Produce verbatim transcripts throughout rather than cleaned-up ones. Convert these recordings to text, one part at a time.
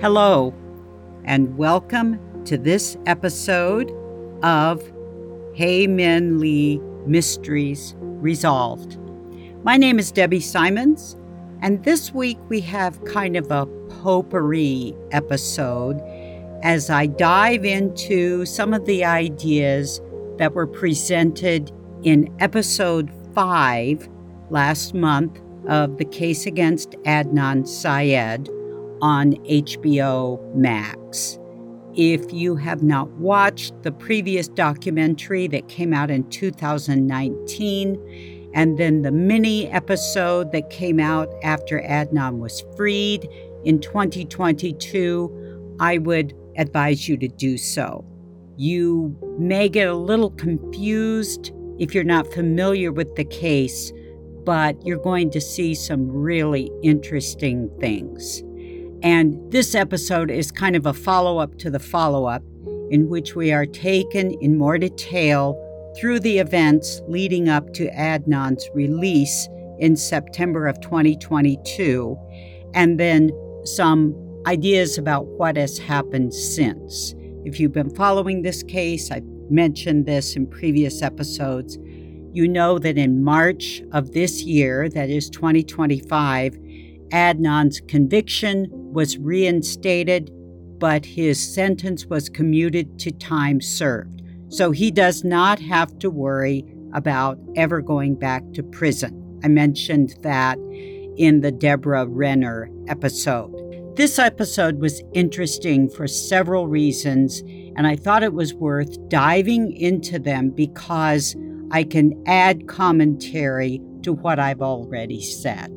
Hello, and welcome to this episode of Hae Min Lee Mysteries Resolved. My name is Debbie Simons, and this week we have kind of a potpourri episode as I dive into some of the ideas that were presented in episode five last month of the case against Adnan Syed on H B O Max. If you have not watched the previous documentary that came out in two thousand nineteen, and then the mini episode that came out after Adnan was freed in twenty twenty-two, I would advise you to do so. You may get a little confused if you're not familiar with the case, but you're going to see some really interesting things. And this episode is kind of a follow-up to the follow-up, in which we are taken in more detail through the events leading up to Adnan's release in September of twenty twenty-two, and then some ideas about what has happened since. If you've been following this case, I've mentioned this in previous episodes, you know that in March of this year, that is twenty twenty-five, Adnan's conviction was reinstated, but his sentence was commuted to time served. So he does not have to worry about ever going back to prison. I mentioned that in the Deborah Renner episode. This episode was interesting for several reasons, and I thought it was worth diving into them because I can add commentary to what I've already said.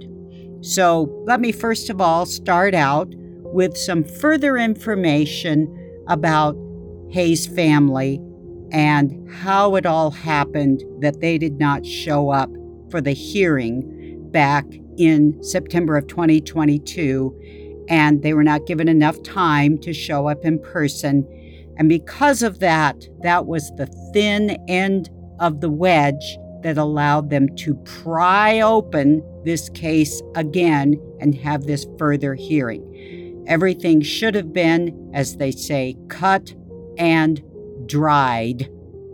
So let me first of all start out with some further information about Hae's family and how it all happened that they did not show up for the hearing back in September of twenty twenty-two, and they were not given enough time to show up in person. And because of that, that was the thin end of the wedge that allowed them to pry open this case again and have this further hearing. Everything should have been, as they say, cut and dried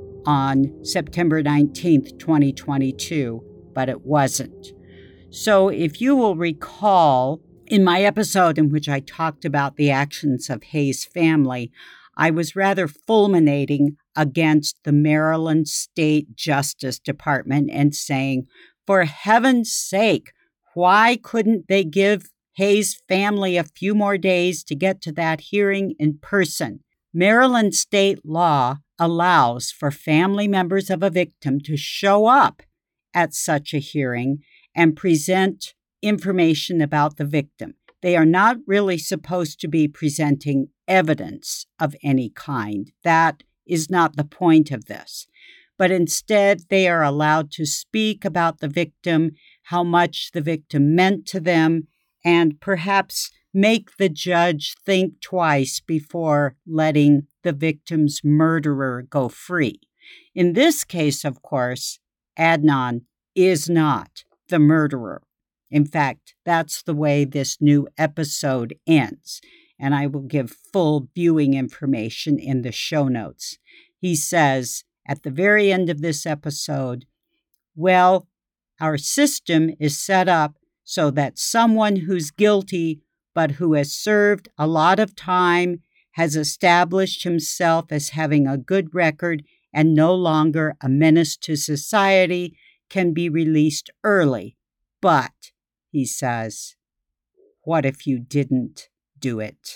on September nineteenth, twenty twenty-two, but it wasn't. So if you will recall, in my episode in which I talked about the actions of Hae's family, I was rather fulminating against the Maryland State Justice Department and saying, for heaven's sake, why couldn't they give Hae's family a few more days to get to that hearing in person? Maryland state law allows for family members of a victim to show up at such a hearing and present information about the victim. They are not really supposed to be presenting evidence of any kind. That is not the point of this. But instead, they are allowed to speak about the victim, how much the victim meant to them, and perhaps make the judge think twice before letting the victim's murderer go free. In this case, of course, Adnan is not the murderer. In fact, that's the way this new episode ends, and I will give full viewing information in the show notes. He says at the very end of this episode, well, our system is set up so that someone who's guilty but who has served a lot of time, has established himself as having a good record and no longer a menace to society, can be released early. But, he says, what if you didn't do it?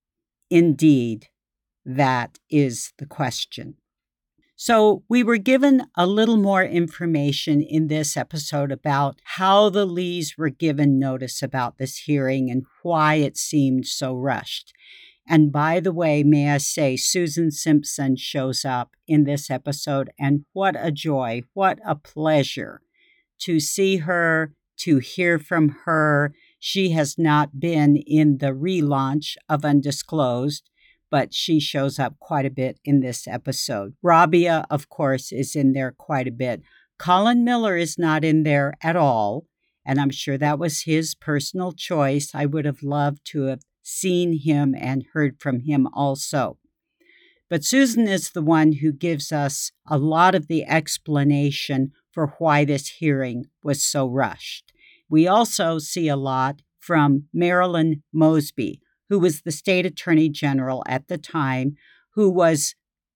Indeed, that is the question. So we were given a little more information in this episode about how the Lees were given notice about this hearing and why it seemed so rushed. And by the way, may I say, Susan Simpson shows up in this episode, and what a joy, what a pleasure to see her, to hear from her. She has not been in the relaunch of Undisclosed, but she shows up quite a bit in this episode. Rabia, of course, is in there quite a bit. Colin Miller is not in there at all, and I'm sure that was his personal choice. I would have loved to have seen him and heard from him also. But Susan is the one who gives us a lot of the explanation for why this hearing was so rushed. We also see a lot from Marilyn Mosby, who was the state attorney general at the time, who was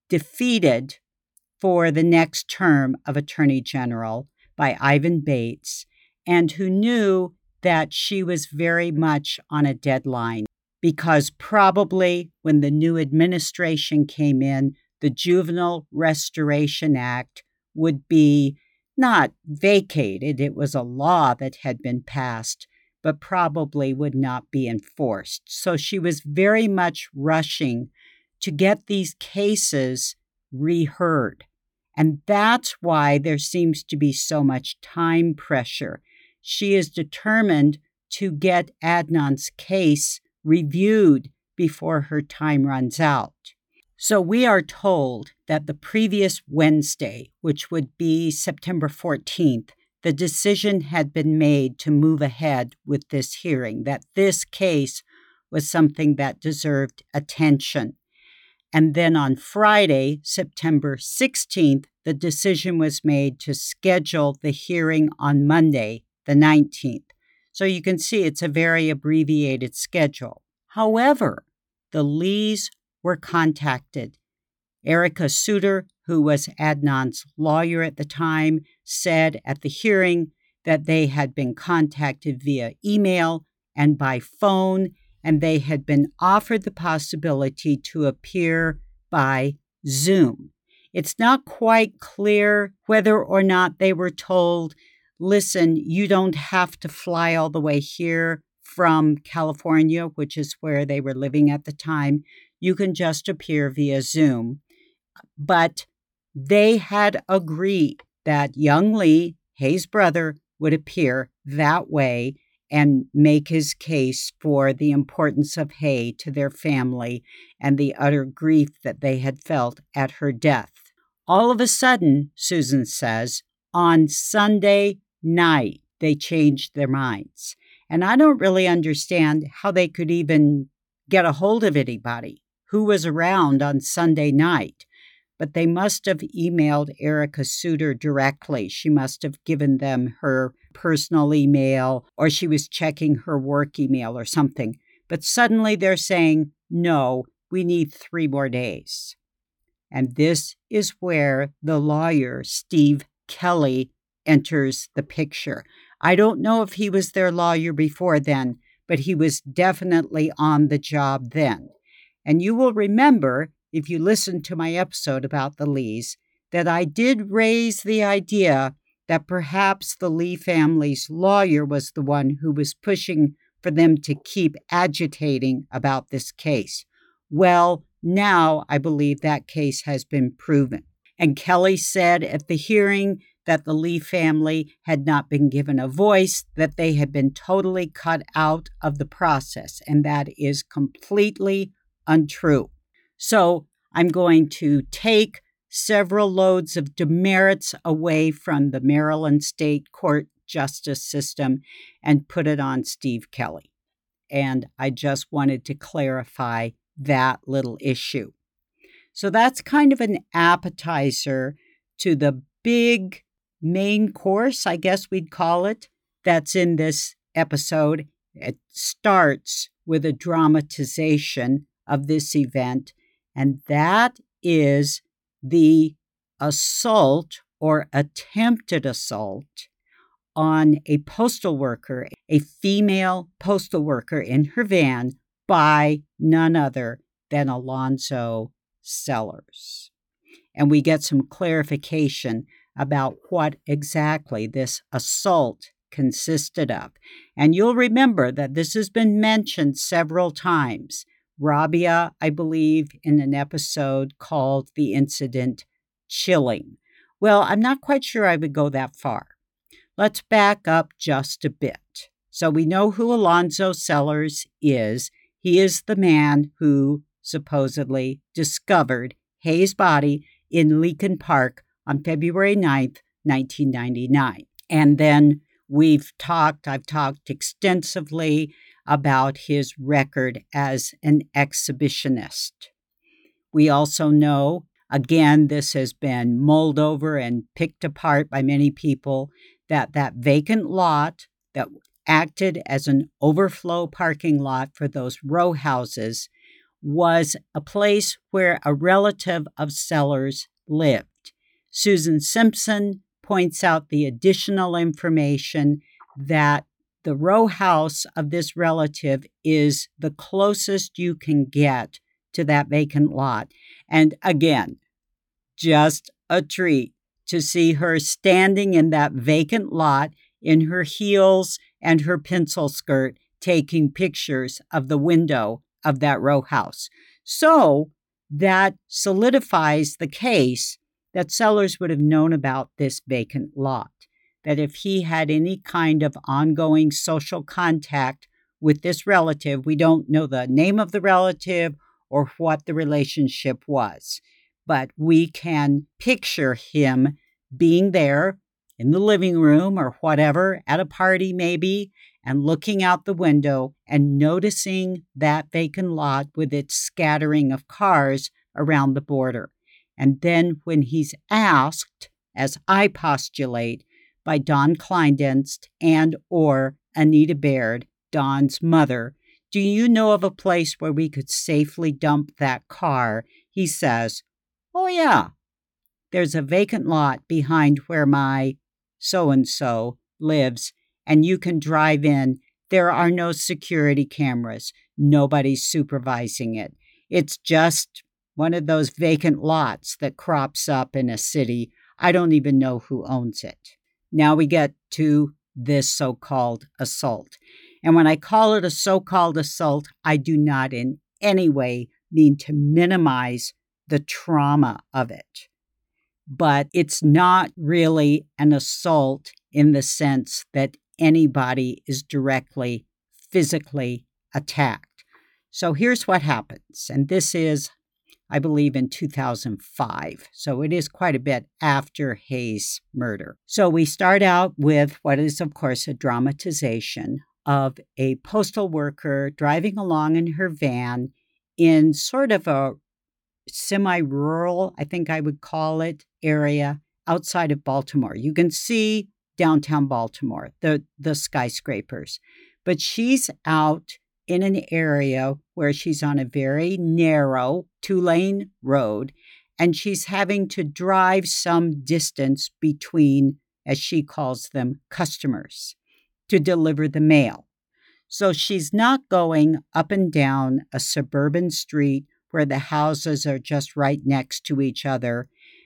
defeated for the next term of attorney general by Ivan Bates, and who knew that she was very much on a deadline, because probably when the new administration came in, the Juvenile Restoration Act would be not vacated. It was a law that had been passed, but probably would not be enforced. So she was very much rushing to get these cases reheard. And that's why there seems to be so much time pressure. She is determined to get Adnan's case reviewed before her time runs out. So we are told that the previous Wednesday, which would be September fourteenth, the decision had been made to move ahead with this hearing, that this case was something that deserved attention. And then on Friday, September sixteenth, the decision was made to schedule the hearing on Monday, the nineteenth. So you can see it's a very abbreviated schedule. However, the Lees were contacted. Erica Suter, who was Adnan's lawyer at the time, said at the hearing that they had been contacted via email and by phone, and they had been offered the possibility to appear by Zoom. It's not quite clear whether or not they were told, listen, you don't have to fly all the way here from California, which is where they were living at the time. You can just appear via Zoom. But they had agreed that young Lee, Hay's brother, would appear that way and make his case for the importance of Hay to their family and the utter grief that they had felt at her death. All of a sudden, Susan says, on Sunday night, they changed their minds. And I don't really understand how they could even get a hold of anybody who was around on Sunday night. But they must have emailed Erica Suter directly. She must have given them her personal email, or she was checking her work email or something. But suddenly they're saying, no, we need three more days. And this is where the lawyer, Steve Kelly, enters the picture. I don't know if he was their lawyer before then, but he was definitely on the job then. And you will remember, if you listened to my episode about the Lees, that I did raise the idea that perhaps the Lee family's lawyer was the one who was pushing for them to keep agitating about this case. Well, now I believe that case has been proven. And Kelly said at the hearing that the Lee family had not been given a voice, that they had been totally cut out of the process, and that is completely untrue. So I'm going to take several loads of demerits away from the Maryland State Court justice system and put it on Steve Kelly. And I just wanted to clarify that little issue. So that's kind of an appetizer to the big main course, I guess we'd call it, that's in this episode. It starts with a dramatization of this event, and that is the assault or attempted assault on a postal worker, a female postal worker in her van by none other than Alonzo Sellers. And we get some clarification about what exactly this assault consisted of. And you'll remember that this has been mentioned several times. Rabia, I believe, in an episode called The Incident Chilling. Well, I'm not quite sure I would go that far. Let's back up just a bit. So we know who Alonzo Sellers is. He is the man who supposedly discovered Hay's body in Leakin Park on February ninth, nineteen ninety-nine. And then we've talked, I've talked extensively about his record as an exhibitionist. We also know, again, this has been mulled over and picked apart by many people, that that vacant lot that acted as an overflow parking lot for those row houses was a place where a relative of Sellers lived. Susan Simpson points out the additional information that the row house of this relative is the closest you can get to that vacant lot. And again, just a treat to see her standing in that vacant lot in her heels and her pencil skirt, taking pictures of the window of that row house. So that solidifies the case that Sellers would have known about this vacant lot, that if he had any kind of ongoing social contact with this relative, we don't know the name of the relative or what the relationship was, but we can picture him being there in the living room or whatever, at a party maybe, and looking out the window and noticing that vacant lot with its scattering of cars around the border. And then when he's asked, as I postulate, by Don Kleindienst and or Anita Baird, Don's mother, do you know of a place where we could safely dump that car? He says, oh yeah, there's a vacant lot behind where my so-and-so lives, and you can drive in. There are no security cameras. Nobody's supervising it. It's just one of those vacant lots that crops up in a city. I don't even know who owns it. Now we get to this so-called assault. And when I call it a so-called assault, I do not in any way mean to minimize the trauma of it. But it's not really an assault in the sense that anybody is directly, physically attacked. So here's what happens. And this is, I believe, in two thousand five. So it is quite a bit after Hayes' murder. So we start out with what is, of course, a dramatization of a postal worker driving along in her van in sort of a semi-rural, I think I would call it, area outside of Baltimore. You can see downtown Baltimore, the, the skyscrapers. But she's out in an area where she's on a very narrow two-lane road, and she's having to drive some distance between, as she calls them, customers to deliver the mail. So she's not going up and down a suburban street where the houses are just right next to each other.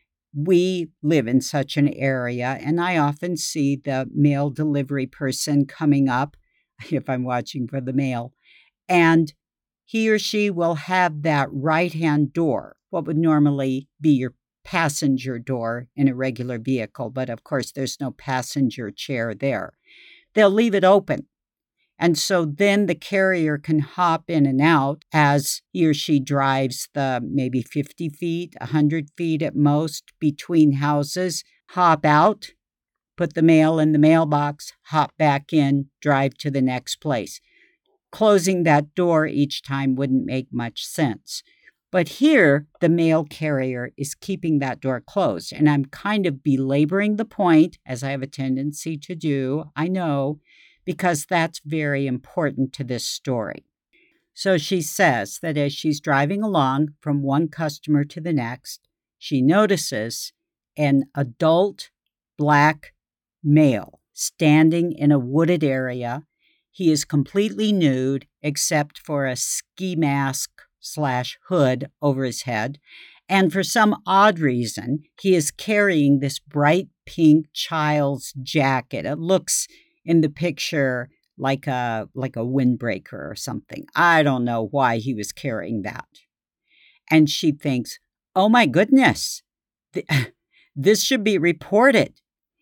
We live in such an area, and I often see the mail delivery person coming up, if I'm watching for the mail, and he or she will have that right-hand door, what would normally be your passenger door in a regular vehicle, but of course there's no passenger chair there. They'll leave it open. And so then the carrier can hop in and out as he or she drives the maybe fifty feet, one hundred feet at most between houses, hop out, put the mail in the mailbox, hop back in, drive to the next place. Closing that door each time wouldn't make much sense. But here, the mail carrier is keeping that door closed. And I'm kind of belaboring the point, as I have a tendency to do, I know, because that's very important to this story. So she says that as she's driving along from one customer to the next, she notices an adult black male standing in a wooded area. He is completely nude except for a ski mask slash hood over his head. And for some odd reason, he is carrying this bright pink child's jacket. It looks in the picture like a like a windbreaker or something. I don't know why he was carrying that. And she thinks, oh my goodness, th- this should be reported.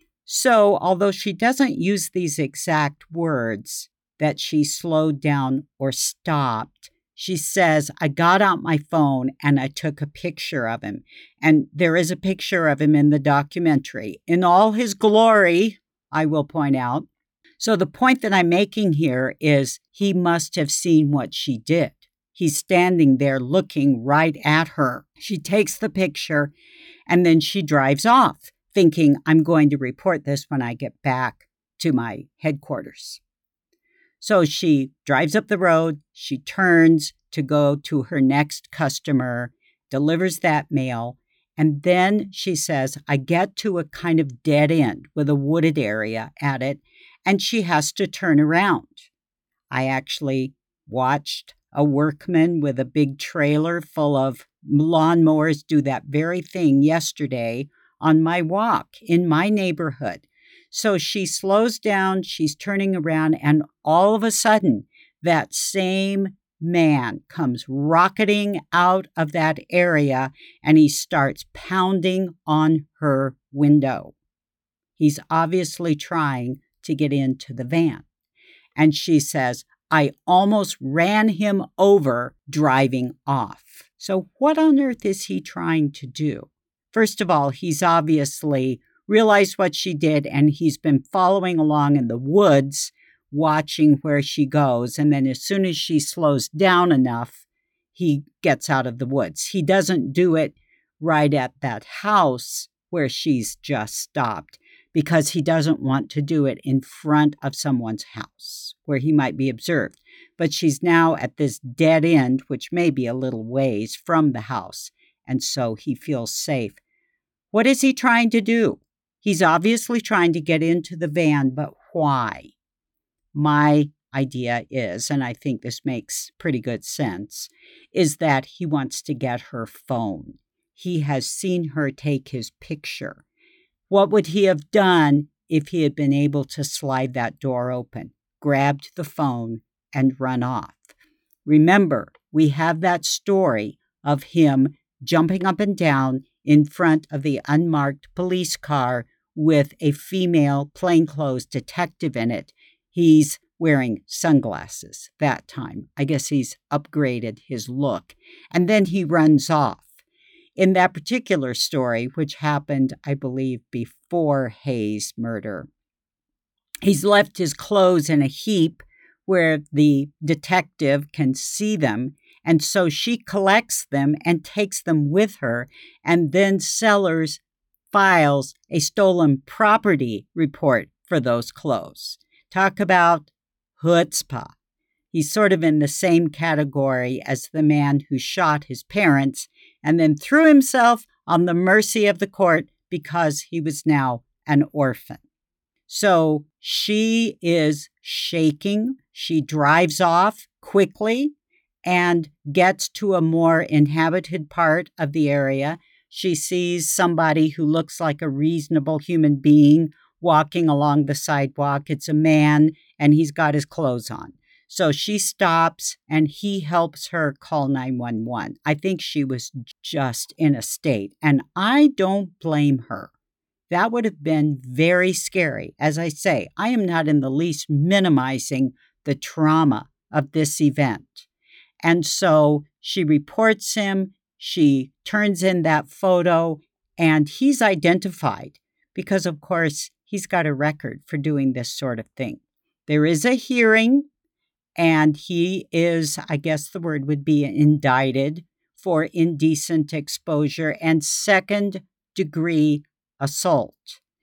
So although she doesn't use these exact words, that she slowed down or stopped, she says, I got out my phone and I took a picture of him. And there is a picture of him in the documentary in all his glory, I will point out. So the point that I'm making here is he must have seen what she did. He's standing there looking right at her. She takes the picture and then she drives off, thinking, I'm going to report this when I get back to my headquarters. So she drives up the road, she turns to go to her next customer, delivers that mail, and then she says, I get to a kind of dead end with a wooded area at it, and she has to turn around. I actually watched a workman with a big trailer full of lawnmowers do that very thing yesterday on my walk in my neighborhood. So she slows down, she's turning around, and all of a sudden, that same man comes rocketing out of that area and he starts pounding on her window. He's obviously trying to get into the van. And she says, I almost ran him over driving off. So what on earth is he trying to do? First of all, he's obviously realized what she did, and he's been following along in the woods, watching where she goes. And then as soon as she slows down enough, he gets out of the woods. He doesn't do it right at that house where she's just stopped, because he doesn't want to do it in front of someone's house where he might be observed. But she's now at this dead end, which may be a little ways from the house, and so he feels safe. What is he trying to do? He's obviously trying to get into the van, but why? My idea is, and I think this makes pretty good sense, is that he wants to get her phone. He has seen her take his picture. What would he have done if he had been able to slide that door open, grabbed the phone, and run off? Remember, we have that story of him jumping up and down in front of the unmarked police car with a female plainclothes detective in it. He's wearing sunglasses that time. I guess he's upgraded his look. And then he runs off. In that particular story, which happened, I believe, before Hayes' murder, he's left his clothes in a heap where the detective can see them, and so she collects them and takes them with her, and then Sellers files a stolen property report for those clothes. Talk about chutzpah. He's sort of in the same category as the man who shot his parents and then threw himself on the mercy of the court because he was now an orphan. So she is shaking. She drives off quickly and gets to a more inhabited part of the area. She sees somebody who looks like a reasonable human being walking along the sidewalk. It's a man, and he's got his clothes on. So she stops, and he helps her call nine one one. I think she was just in a state, and I don't blame her. That would have been very scary. As I say, I am not in the least minimizing the trauma of this event. And so she reports him, she turns in that photo, and he's identified because, of course, he's got a record for doing this sort of thing. There is a hearing, and he is, I guess the word would be indicted for indecent exposure and second degree assault.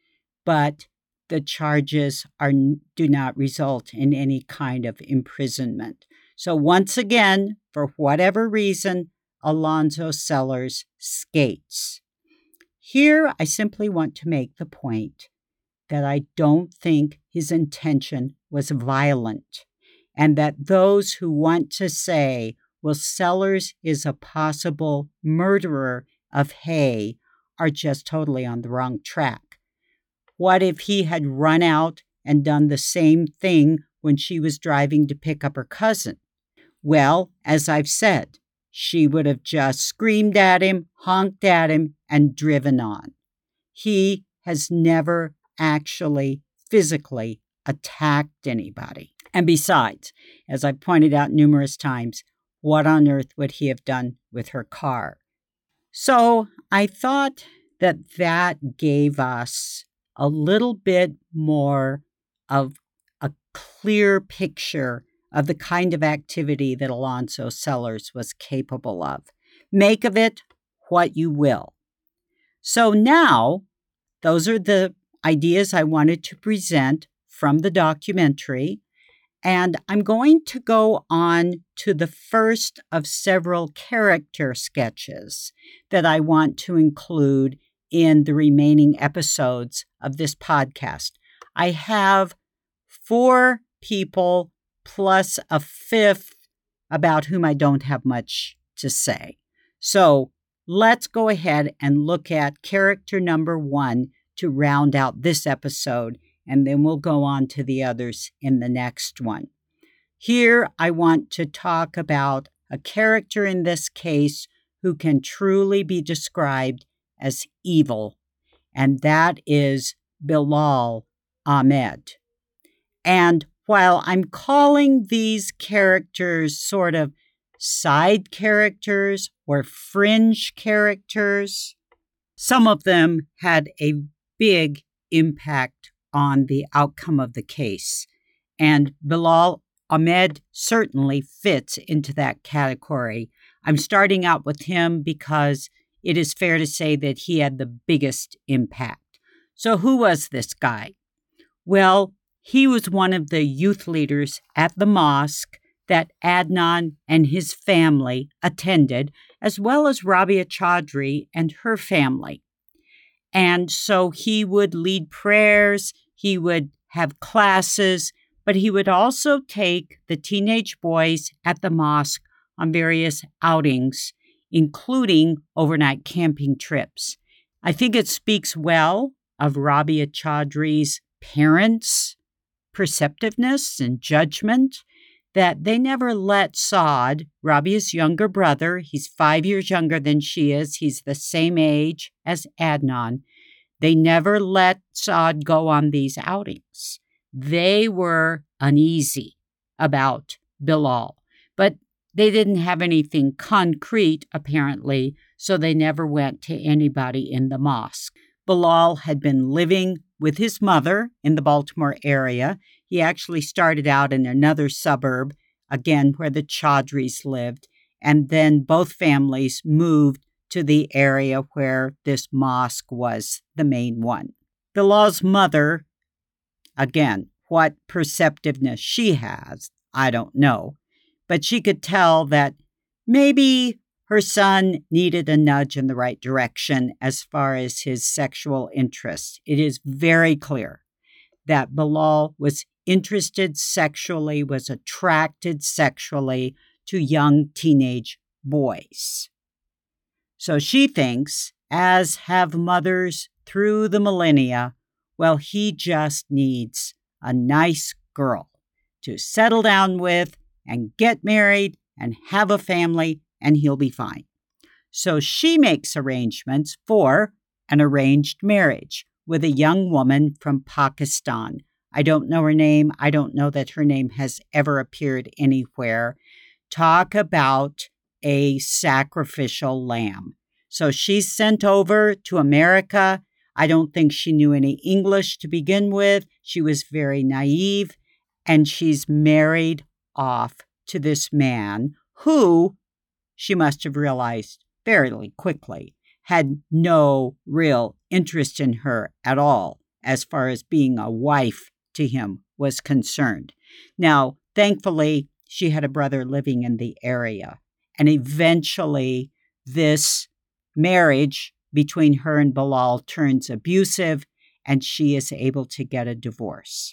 But the charges are do not result in any kind of imprisonment. So once again, for whatever reason, Alonzo Sellers skates. Here, I simply want to make the point that I don't think his intention was violent, and that those who want to say, well, Sellers is a possible murderer of Hay are just totally on the wrong track. What if he had run out and done the same thing when she was driving to pick up her cousin? Well, as I've said, she would have just screamed at him, honked at him, and driven on. He has never actually physically attacked anybody. And besides, as I've pointed out numerous times, what on earth would he have done with her car? So I thought that that gave us a little bit more of a clear picture of the kind of activity that Alonzo Sellers was capable of. Make of it what you will. So now, those are the ideas I wanted to present from the documentary, and I'm going to go on to the first of several character sketches that I want to include in the remaining episodes of this podcast. I have four people plus a fifth about whom I don't have much to say. So let's go ahead and look at character number one to round out this episode, and then we'll go on to the others in the next one. Here, I want to talk about a character in this case who can truly be described as evil, and that is Bilal Ahmed. And while I'm calling these characters sort of side characters or fringe characters, some of them had a big impact on the outcome of the case. And Bilal Ahmed certainly fits into that category. I'm starting out with him because it is fair to say that he had the biggest impact. So who was this guy? Well, he was one of the youth leaders at the mosque that Adnan and his family attended, as well as Rabia Chaudhry and her family. And so he would lead prayers, he would have classes, but he would also take the teenage boys at the mosque on various outings, including overnight camping trips. I think it speaks well of Rabia Chaudhry's parents' perceptiveness and judgment that they never let Saad, Rabia's younger brother, he's five years younger than she is, he's the same age as Adnan, they never let Saad go on these outings. They were uneasy about Bilal, but they didn't have anything concrete, apparently, so they never went to anybody in the mosque. Bilal had been living with his mother in the Baltimore area. He actually started out in another suburb, again, where the Chaudhrys lived, and then both families moved to the area where this mosque was the main one. Bilal's mother, again, what perceptiveness she has, I don't know, but she could tell that maybe her son needed a nudge in the right direction as far as his sexual interests. It is very clear that Bilal was interested sexually, was attracted sexually to young teenage boys. So she thinks, as have mothers through the millennia, well, he just needs a nice girl to settle down with and get married and have a family, and he'll be fine. So she makes arrangements for an arranged marriage with a young woman from Pakistan. I don't know her name. I don't know that her name has ever appeared anywhere. Talk about a sacrificial lamb. So she's sent over to America. I don't think she knew any English to begin with. She was very naive, and she's married off to this man who, she must have realized fairly quickly, had no real interest in her at all as far as being a wife to him was concerned. Now, thankfully, she had a brother living in the area, and eventually this marriage between her and Bilal turns abusive, and she is able to get a divorce.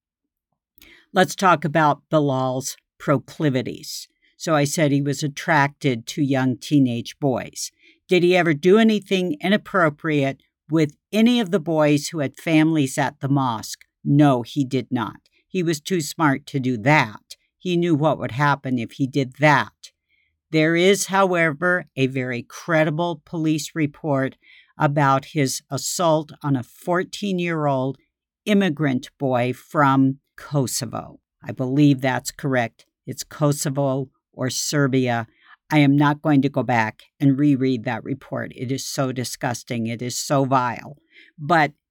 Let's talk about Bilal's proclivities. So I said he was attracted to young teenage boys. Did he ever do anything inappropriate with any of the boys who had families at the mosque? No, he did not. He was too smart to do that. He knew what would happen if he did that. There is, however, a very credible police report about his assault on a fourteen-year-old immigrant boy from Kosovo. I believe that's correct. It's Kosovo or Serbia. I am not going to go back and reread that report. It is so disgusting. It is so vile. But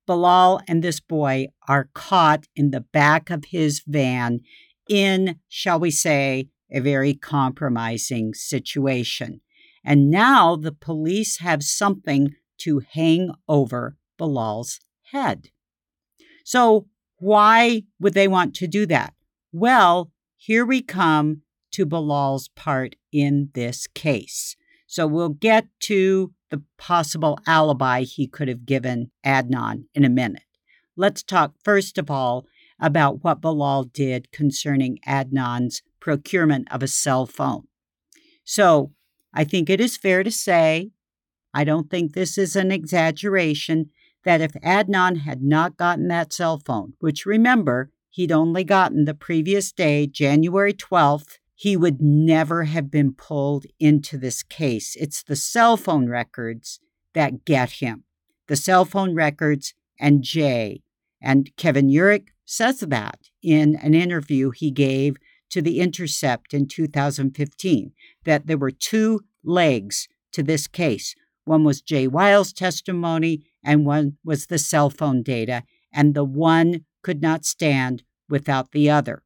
Bilal and this boy are caught in the back of his van in, shall we say, a very compromising situation. And now the police have something to hang over Bilal's head. So why would they want to do that? Well, here we come to Bilal's part in this case. So we'll get to the possible alibi he could have given Adnan in a minute. Let's talk first of all about what Bilal did concerning Adnan's procurement of a cell phone. So I think it is fair to say, I don't think this is an exaggeration, that if Adnan had not gotten that cell phone, which remember, he'd only gotten the previous day, January twelfth, he would never have been pulled into this case. It's the cell phone records that get him. The cell phone records and Jay. And Kevin Urich says that in an interview he gave to The Intercept in two thousand fifteen, that there were two legs to this case. One was Jay Wiles' testimony, and one was the cell phone data, and the one could not stand without the other.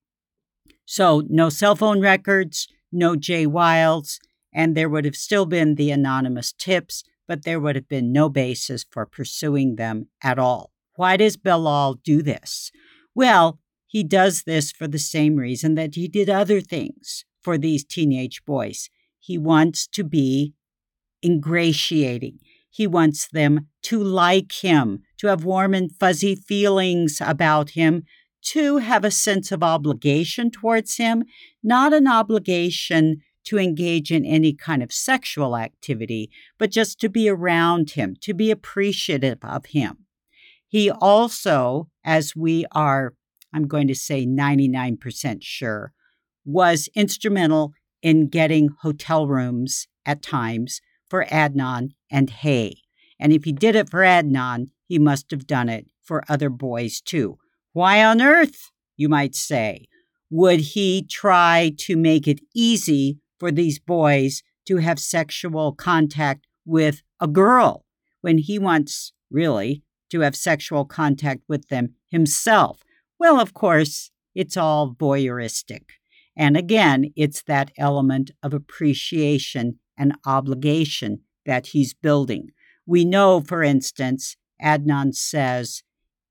So no cell phone records, no Jay Wiles, and there would have still been the anonymous tips, but there would have been no basis for pursuing them at all. Why does Bilal do this? Well, he does this for the same reason that he did other things for these teenage boys. He wants to be ingratiating. He wants them to like him, to have warm and fuzzy feelings about him, to have a sense of obligation towards him, not an obligation to engage in any kind of sexual activity, but just to be around him, to be appreciative of him. He also, as we are, I'm going to say ninety-nine percent sure, was instrumental in getting hotel rooms at times for Adnan and Hay. And if he did it for Adnan, he must have done it for other boys too. Why on earth, you might say, would he try to make it easy for these boys to have sexual contact with a girl when he wants, really, to have sexual contact with them himself? Well, of course, it's all voyeuristic. And again, it's that element of appreciation and obligation that he's building. We know, for instance, Adnan says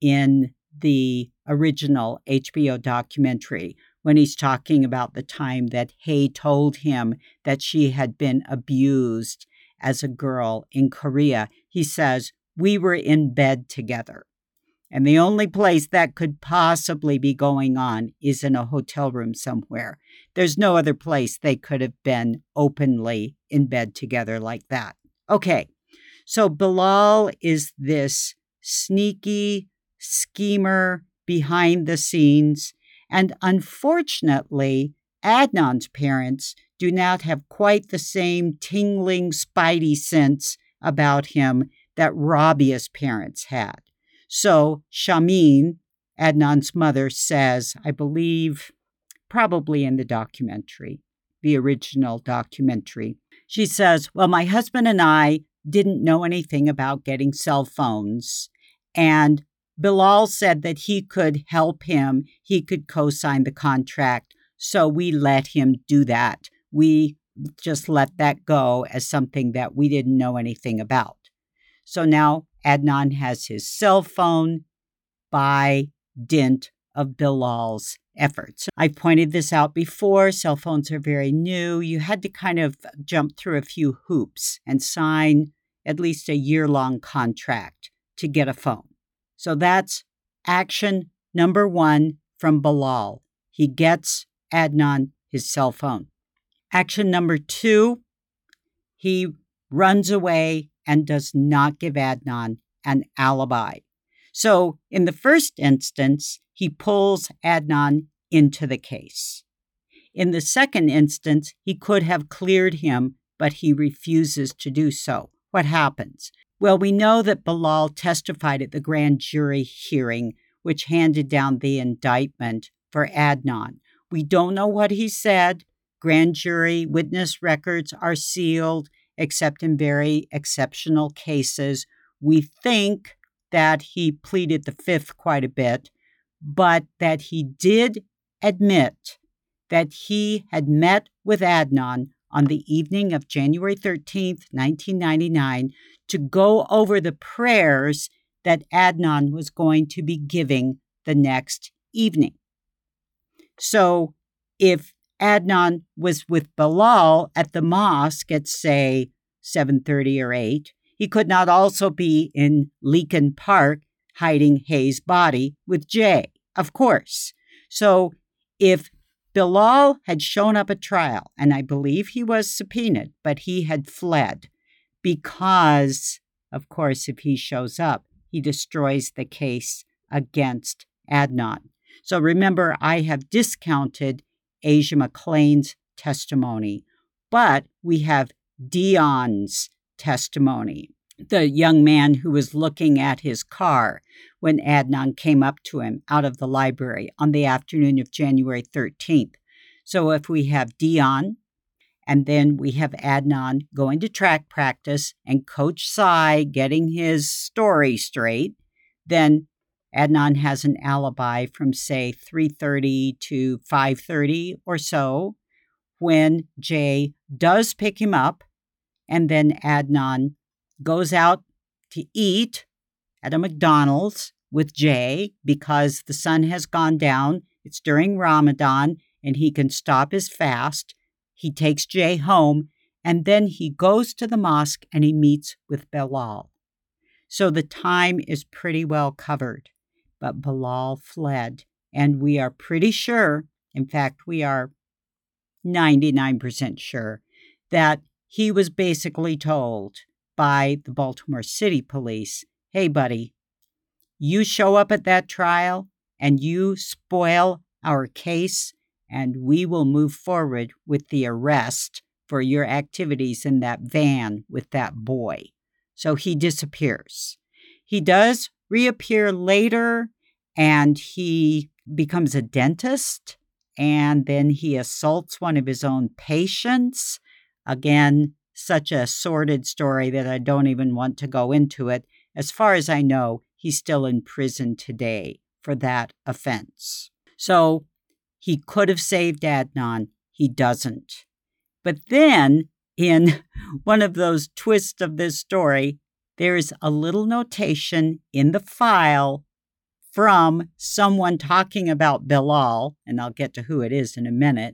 in the original H B O documentary, when he's talking about the time that Hay told him that she had been abused as a girl in Korea, he says, "We were in bed together." And the only place that could possibly be going on is in a hotel room somewhere. There's no other place they could have been openly in bed together like that. Okay, so Bilal is this sneaky schemer behind the scenes, and unfortunately, Adnan's parents do not have quite the same tingling spidey sense about him that Rabia's parents had. So Shamin, Adnan's mother, says, I believe, probably in the documentary, the original documentary, she says, well, my husband and I didn't know anything about getting cell phones, and Bilal said that he could help him, he could co-sign the contract, so we let him do that. We just let that go as something that we didn't know anything about. So now Adnan has his cell phone by dint of Bilal's efforts. I've pointed this out before. Cell phones are very new. You had to kind of jump through a few hoops and sign at least a year-long contract to get a phone. So that's action number one from Bilal. He gets Adnan his cell phone. Action number two, he runs away and does not give Adnan an alibi. So in the first instance, he pulls Adnan into the case. In the second instance, he could have cleared him, but he refuses to do so. What happens? Well, we know that Bilal testified at the grand jury hearing, which handed down the indictment for Adnan. We don't know what he said. Grand jury witness records are sealed, except in very exceptional cases. We think that he pleaded the fifth quite a bit, but that he did admit that he had met with Adnan on the evening of January thirteenth, nineteen ninety-nine, to go over the prayers that Adnan was going to be giving the next evening. So if Adnan was with Bilal at the mosque at, say, seven thirty or eight, he could not also be in Leakin Park hiding Hayes' body with Jay, of course. So if Bilal had shown up at trial, and I believe he was subpoenaed, but he had fled because, of course, if he shows up, he destroys the case against Adnan. So remember, I have discounted Asia McClain's testimony, but we have Dion's testimony, the young man who was looking at his car when Adnan came up to him out of the library on the afternoon of January thirteenth. So if we have Dion, and then we have Adnan going to track practice and Coach Sy getting his story straight, then Adnan has an alibi from, say, three thirty to five thirty or so when Jay does pick him up, and then Adnan goes out to eat at a McDonald's with Jay because the sun has gone down. It's during Ramadan, and he can stop his fast. He takes Jay home, and then he goes to the mosque and he meets with Bilal. So the time is pretty well covered. But Bilal fled, and we are pretty sure, in fact, we are ninety-nine percent sure, that he was basically told by the Baltimore City Police, hey, buddy, you show up at that trial and you spoil our case, and we will move forward with the arrest for your activities in that van with that boy. So he disappears. He does reappear later, and he becomes a dentist, and then he assaults one of his own patients. Again, such a sordid story that I don't even want to go into it. As far as I know, he's still in prison today for that offense. So he could have saved Adnan. He doesn't. But then, in one of those twists of this story, there is a little notation in the file from someone talking about Bilal, and I'll get to who it is in a minute,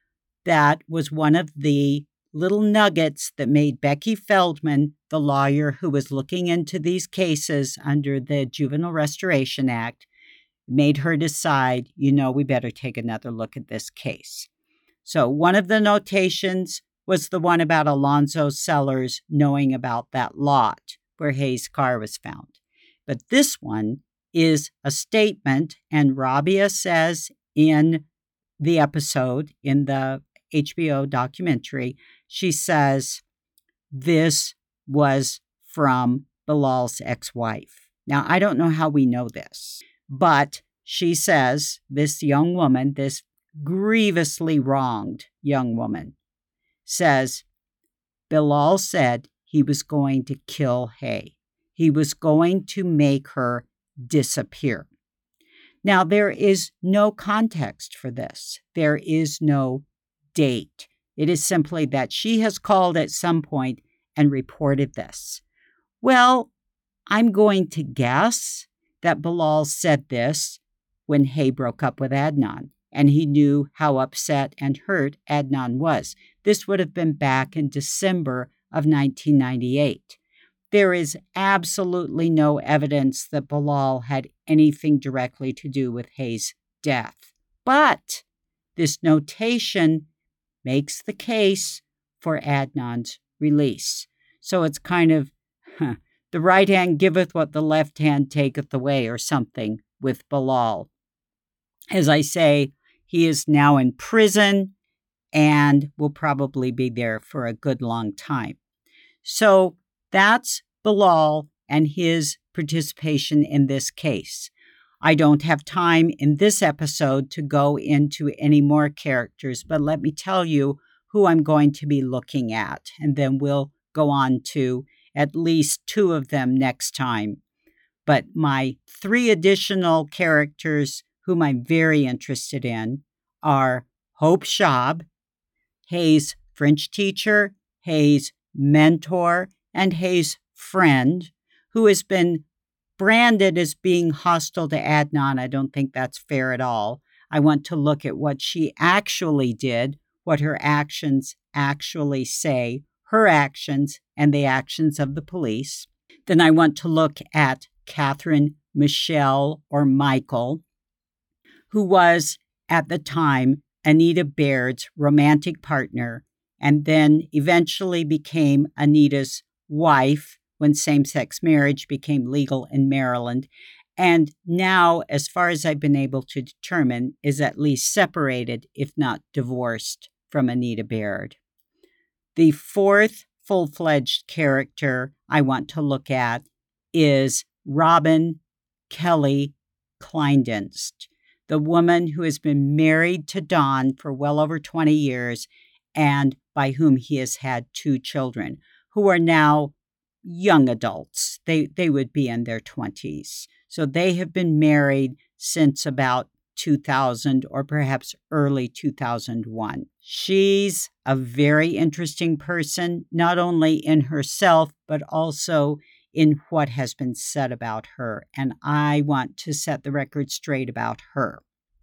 that was one of the little nuggets that made Becky Feldman, the lawyer who was looking into these cases under the Juvenile Restoration Act, made her decide, you know, we better take another look at this case. So one of the notations was the one about Alonzo Sellers knowing about that lot where Hayes' car was found. But this one is a statement, and Rabia says in the episode, in the H B O documentary, she says this was from Bilal's ex-wife. Now, I don't know how we know this, but she says this young woman, this grievously wronged young woman, says Bilal said he was going to kill Hay. He was going to make her disappear. Now, there is no context for this. There is no date. It is simply that she has called at some point and reported this. Well, I'm going to guess that Bilal said this when Hay broke up with Adnan, and he knew how upset and hurt Adnan was. This would have been back in December of nineteen ninety-eight. There is absolutely no evidence that Bilal had anything directly to do with Hayes' death. But this notation makes the case for Adnan's release. So it's kind of, huh, the right hand giveth what the left hand taketh away, or something with Bilal. As I say, he is now in prison and will probably be there for a good long time. So that's Bilal and his participation in this case. I don't have time in this episode to go into any more characters, but let me tell you who I'm going to be looking at, and then we'll go on to at least two of them next time. But my three additional characters whom I'm very interested in are Hope Schaub, Hay's French teacher, Hay's mentor, and Hay's friend, who has been branded as being hostile to Adnan. I don't think that's fair at all. I want to look at what she actually did, what her actions actually say, her actions and the actions of the police. Then I want to look at Catherine Michelle or Michael, who was at the time Anita Baird's romantic partner and then eventually became Anita's wife when same-sex marriage became legal in Maryland, and now, as far as I've been able to determine, is at least separated, if not divorced, from Anita Baird. The fourth full-fledged character I want to look at is Robin Kelly Kleindienst, the woman who has been married to Don for well over twenty years and by whom he has had two children, who are now young adults. They, they would be in their twenties. So they have been married since about two thousand or perhaps early two thousand one. She's a very interesting person, not only in herself, but also in what has been said about her. And I want to set the record straight about her.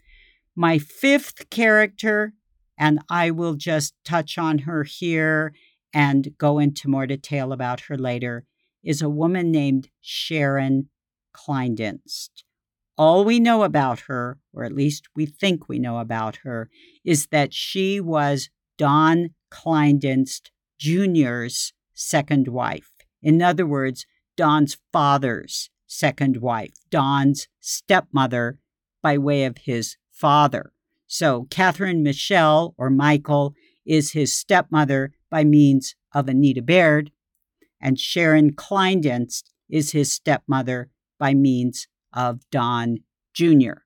My fifth character, and I will just touch on her here and go into more detail about her later, is a woman named Sharon Kleindienst. All we know about her, or at least we think we know about her, is that she was Don Kleindienst Junior's second wife. In other words, Don's father's second wife, Don's stepmother by way of his father. So Catherine Michelle, or Michael, is his stepmother by means of Anita Baird, and Sharon Kleindienst is his stepmother by means of Don Junior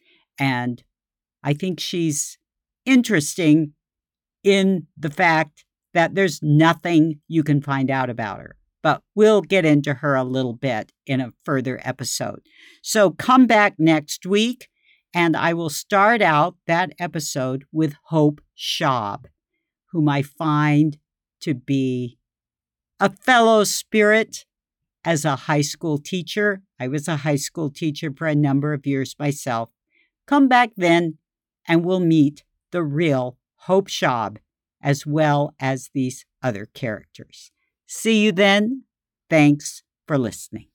And I think she's interesting in the fact that there's nothing you can find out about her. But we'll get into her a little bit in a further episode. So come back next week, and I will start out that episode with Hope Schaub, whom I find to be a fellow spirit as a high school teacher. I was a high school teacher for a number of years myself. Come back then, and we'll meet the real Hope Schaub, as well as these other characters. See you then. Thanks for listening.